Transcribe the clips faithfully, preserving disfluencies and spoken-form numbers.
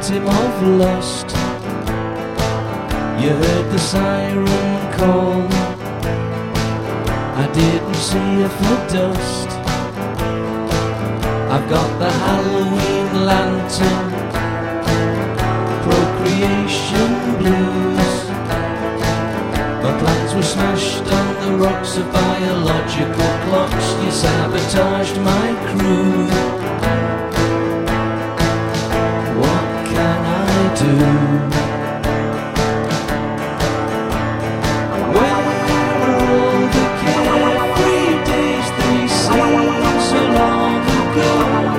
victim of lust. You heard the siren call, I didn't see her for dust. I've got the Halloween lantern, procreation blues. My plans were smashed on the rocks of biological clocks. You sabotaged my crew. What can I do? Where are all the carefree days they seem so long ago?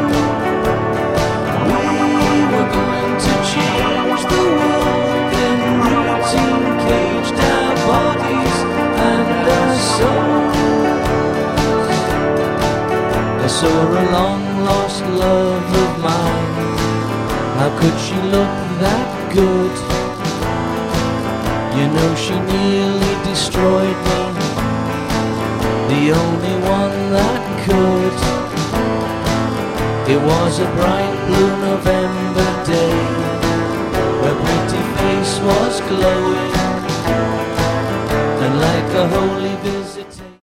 We were going to change the world, then routine caged our bodies and our souls. I saw a long lost love of mine. How could she look that good? You know she nearly destroyed me, the only one that could. It was a bright blue November day, her pretty face was glowing, and like a holy vision